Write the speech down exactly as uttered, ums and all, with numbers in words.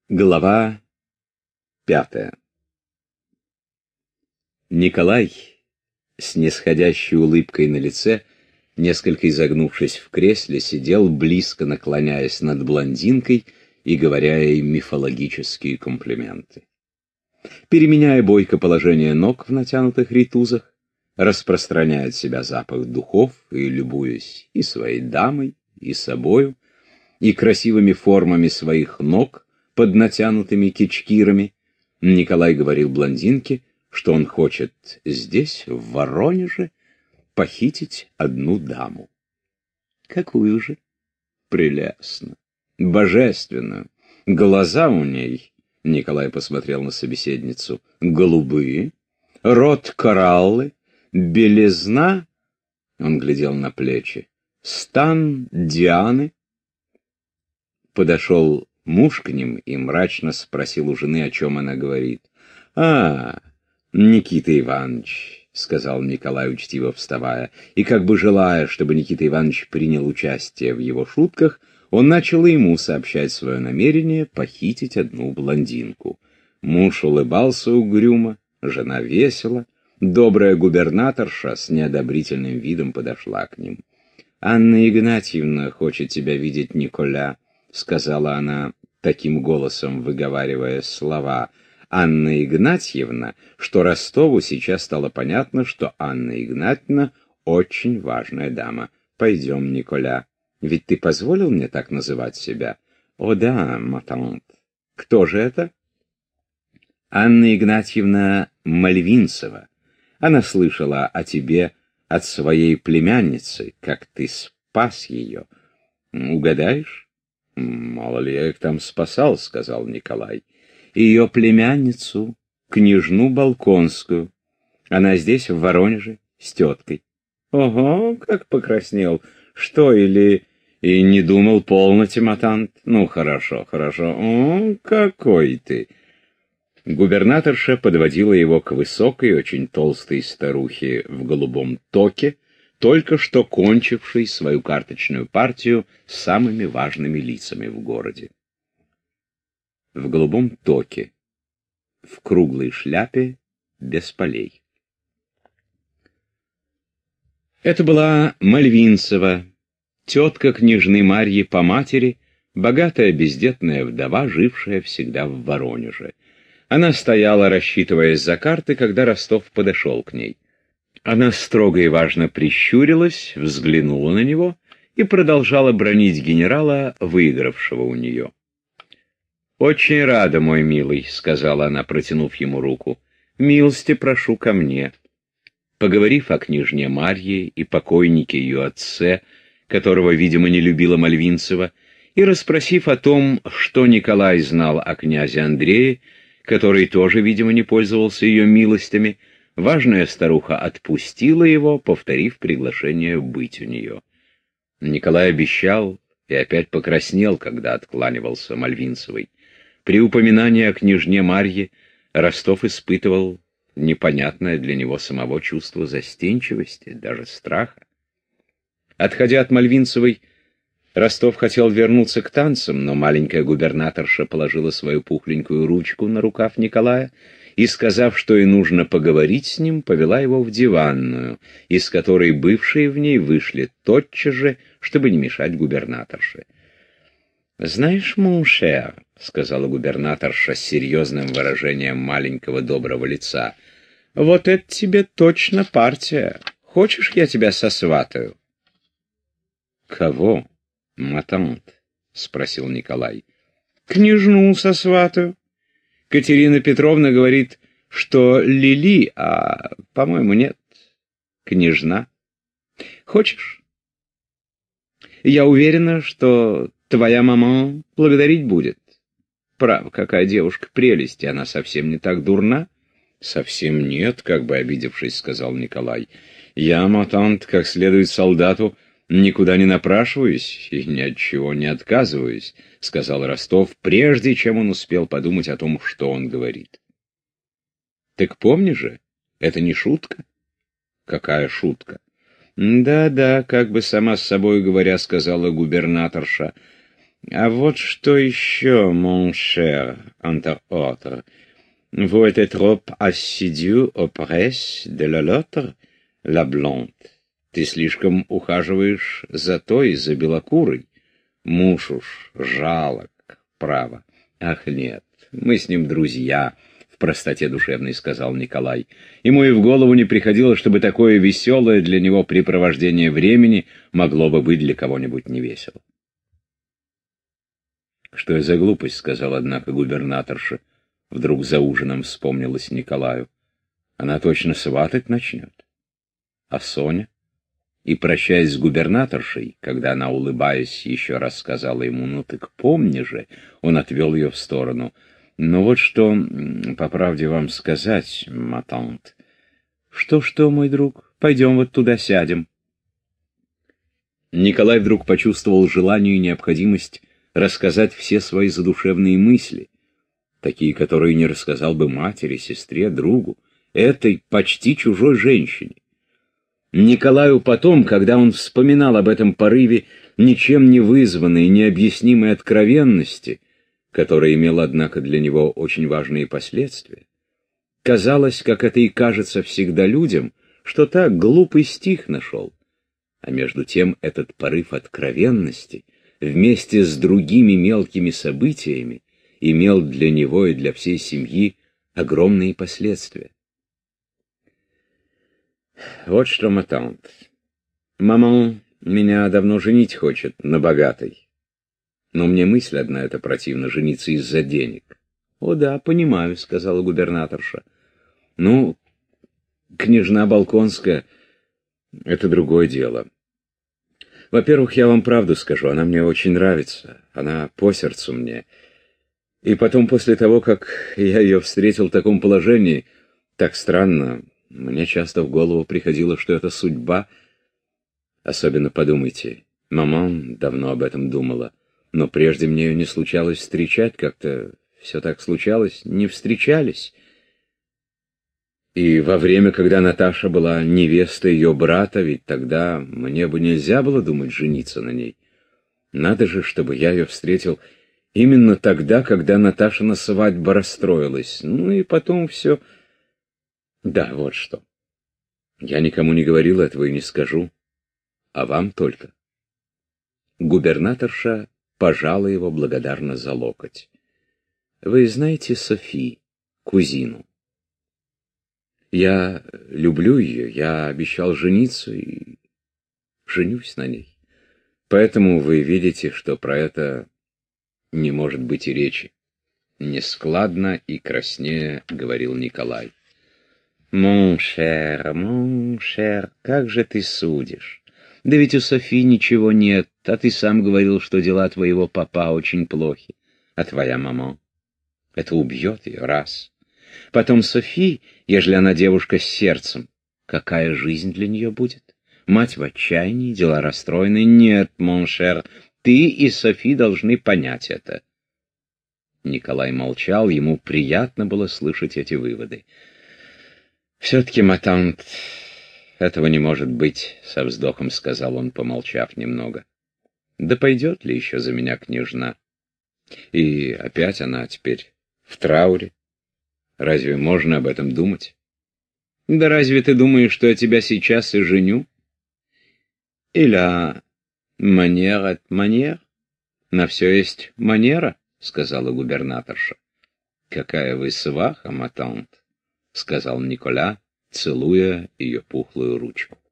Глава пятая. Николай, с нисходящей улыбкой на лице, несколько изогнувшись в кресле, сидел, близко наклоняясь над блондинкой и говоря ей мифологические комплименты. Переменяя бойко положение ног в натянутых ритузах, распространяя от себя запах духов и любуясь и своей дамой, и собою, и красивыми формами своих ног под натянутыми кичкирами, Николай говорил блондинке, что он хочет здесь, в Воронеже, похитить одну даму. Какую же? Прелестно, божественную. Глаза у ней, Николай посмотрел на собеседницу, голубые, рот кораллы, белизна, он глядел на плечи, стан Дианы. Подошел муж к ним и мрачно спросил у жены, о чем она говорит. — А, Никита Иванович, — сказал Николай, учтиво вставая, и как бы желая, чтобы Никита Иванович принял участие в его шутках, он начал ему сообщать свое намерение похитить одну блондинку. Муж улыбался угрюмо, жена весело, добрая губернаторша с неодобрительным видом подошла к ним. — Анна Игнатьевна хочет тебя видеть, Николя, — сказала она, таким голосом выговаривая слова Анна Игнатьевна, что Ростову сейчас стало понятно, что Анна Игнатьевна очень важная дама. Пойдем, Николя. Ведь ты позволил мне так называть себя? О да, матант. Кто же это? Анна Игнатьевна Мальвинцева. Она слышала о тебе от своей племянницы, как ты спас ее. Угадаешь? «Мало ли я их там спасал», — сказал Николай. «Ее племянницу, княжну Балконскую. Она здесь, в Воронеже, с теткой». «Ого, как покраснел! Что, или и не думал полноте, матант? Ну, хорошо, хорошо. О, какой ты!» Губернаторша подводила его к высокой, очень толстой старухе в голубом токе, только что кончивший свою карточную партию с самыми важными лицами в городе. В голубом токе, в круглой шляпе, без полей. Это была Мальвинцева, тетка княжны Марьи по матери, богатая бездетная вдова, жившая всегда в Воронеже. Она стояла, рассчитываясь за карты, когда Ростов подошел к ней. Она строго и важно прищурилась, взглянула на него и продолжала бранить генерала, выигравшего у нее. «Очень рада, мой милый», — сказала она, протянув ему руку. «Милости прошу ко мне». Поговорив о княжне Марье и покойнике ее отце, которого, видимо, не любила Мальвинцева, и расспросив о том, что Николай знал о князе Андрее, который тоже, видимо, не пользовался ее милостями, важная старуха отпустила его, повторив приглашение быть у нее. Николай обещал и опять покраснел, когда откланивался Мальвинцевой. При упоминании о княжне Марье Ростов испытывал непонятное для него самого чувство застенчивости, даже страха. Отходя от Мальвинцевой, Ростов хотел вернуться к танцам, но маленькая губернаторша положила свою пухленькую ручку на рукав Николая и, сказав, что ей нужно поговорить с ним, повела его в диванную, из которой бывшие в ней вышли тотчас же, чтобы не мешать губернаторше. «Знаешь, моншер», — сказала губернаторша с серьезным выражением маленького доброго лица, — «вот это тебе точно партия. Хочешь, я тебя сосватаю?» «Кого, матант?» — спросил Николай. «Княжну сосватаю. Катерина Петровна говорит, что Лили, а, по-моему, нет, княжна. Хочешь? Я уверена, что твоя мама благодарить будет. Право, какая девушка прелести, она совсем не так дурна». «Совсем нет», — как бы обидевшись, сказал Николай. «Я, матант, как следует солдату, никуда не напрашиваюсь и ни от чего не отказываюсь», — сказал Ростов, прежде чем он успел подумать о том, что он говорит. «Так помни же, это не шутка». «Какая шутка?» «Да-да», — как бы сама с собой говоря, сказала губернаторша. А вот что еще, mon cher, entre autres. Vous êtes trop assidu aux presses de la l'autre, la blonde. Ты слишком ухаживаешь за той, за белокурой. Муж уж жалок, право. Ах, нет, мы с ним друзья, в простоте душевной сказал Николай. Ему и в голову не приходило, чтобы такое веселое для него препровождение времени могло бы быть для кого-нибудь невесело. Что за глупость, сказал, однако, губернаторша. Вдруг за ужином вспомнилась Николаю. Она точно сватать начнет. А Соня? И, прощаясь с губернаторшей, когда она, улыбаясь, еще раз сказала ему, ну так помни же, он отвел ее в сторону. Ну вот что, по правде вам сказать, матант. Что-что, мой друг, пойдем вот туда сядем. Николай вдруг почувствовал желание и необходимость рассказать все свои задушевные мысли, такие, которые не рассказал бы матери, сестре, другу, этой почти чужой женщине. Николаю потом, когда он вспоминал об этом порыве ничем не вызванной, необъяснимой откровенности, которая имела, однако, для него очень важные последствия, казалось, как это и кажется всегда людям, что так глупый стих нашел. А между тем этот порыв откровенности вместе с другими мелкими событиями имел для него и для всей семьи огромные последствия. Вот что, матант. Маман меня давно женить хочет на богатой. Но мне мысль одна эта противна — жениться из-за денег. — О да, понимаю, — сказала губернаторша. — Ну, княжна Балконская — это другое дело. Во-первых, я вам правду скажу, она мне очень нравится, она по сердцу мне. И потом, после того, как я ее встретил в таком положении, так странно, мне часто в голову приходило, что это судьба. Особенно подумайте, маман давно об этом думала, но прежде мне ее не случалось встречать, как-то все так случалось, не встречались. И во время, когда Наташа была невестой ее брата, ведь тогда мне бы нельзя было думать жениться на ней. Надо же, чтобы я ее встретил именно тогда, когда Наташина свадьба расстроилась. Ну и потом все... Да, вот что. Я никому не говорил этого и не скажу, а вам только. Губернаторша пожала его благодарно за локоть. Вы знаете Софи, кузину? Я люблю ее, я обещал жениться и женюсь на ней. Поэтому вы видите, что про это не может быть и речи. Нескладно и краснея говорил Николай. «Мон шер, мон шер, как же ты судишь? Да ведь у Софи ничего нет, а ты сам говорил, что дела твоего папа очень плохи. А твоя мама? Это убьет ее, раз. Потом Софи, ежели она девушка с сердцем, какая жизнь для нее будет? Мать в отчаянии, дела расстроены. Нет, мон шер, ты и Софи должны понять это». Николай молчал, ему приятно было слышать эти выводы. «Все-таки, матант, этого не может быть», — со вздохом сказал он, помолчав немного. «Да пойдет ли еще за меня княжна? И опять она теперь в трауре. Разве можно об этом думать? Да разве ты думаешь, что я тебя сейчас и женю? Или манер от манер? На все есть манера», — сказала губернаторша. «Какая вы сваха, матант», — сказал Николя, целуя ее пухлую ручку.